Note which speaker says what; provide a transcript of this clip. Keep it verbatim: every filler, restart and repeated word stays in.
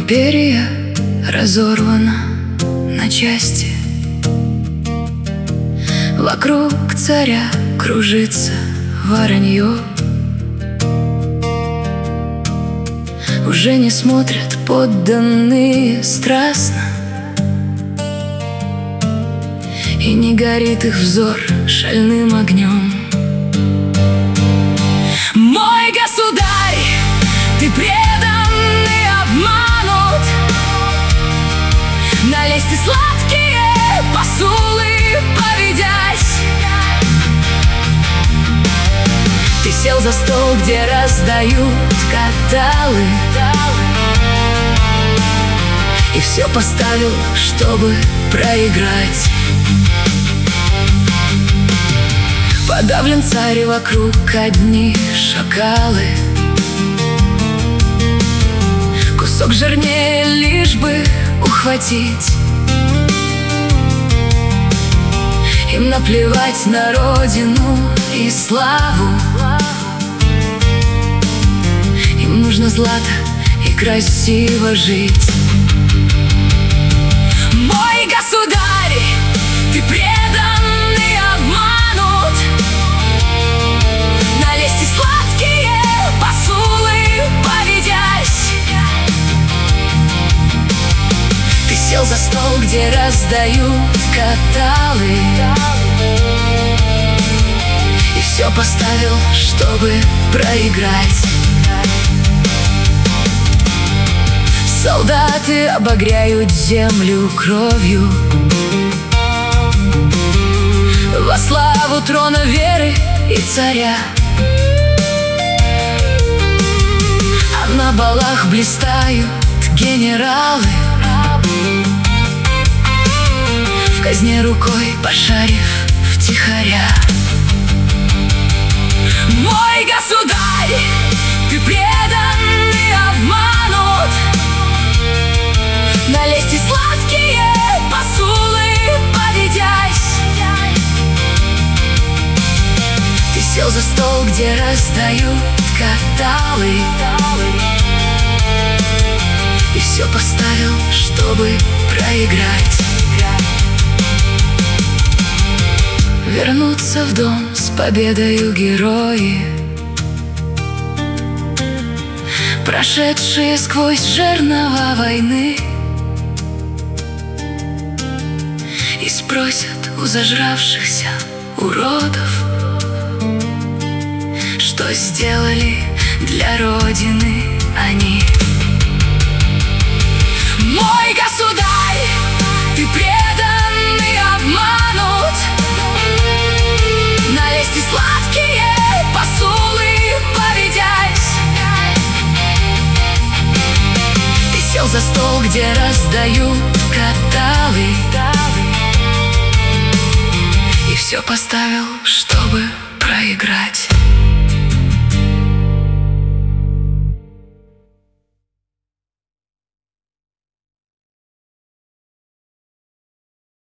Speaker 1: империя разорвана на части. Вокруг царя кружится воронье. Уже не смотрят подданные страстно, и не горит их взор шальным огнем. Мой государь, ты предан и обманут, на лести сладкие посулы поведясь. Ты сел за стол, где раздают каталы, и все поставил, чтобы проиграть. Подавлен царь, и вокруг одни шакалы. Кусок жирнее, лишь бы ухватить. Им наплевать на родину и славу. Им нужно злато и красиво жить. Мой государь, ты предан и обманут, на лести сладкие посулы поведясь. Ты сел за стол, где раздают каталы, и все поставил, чтобы проиграть. Солдаты обогряют землю кровью во славу трона веры и царя. А на балах блистают генералы, в казне рукой пошарив втихаря. Мой государь, ты предан и обманут, на лести сладкие посулы поведясь. Ты сел за стол, где раздают каталы, и все поставил, чтобы проиграть. Вернуться в дом с победою герои, прошедшие сквозь жернова войны, и спросят у зажравшихся уродов, что сделали для Родины они. Мой государь, ты предан и обманут, на лести сладкие посулы поведясь. Ты сел за стол, где раздают каталы, и все поставил, чтобы проиграть.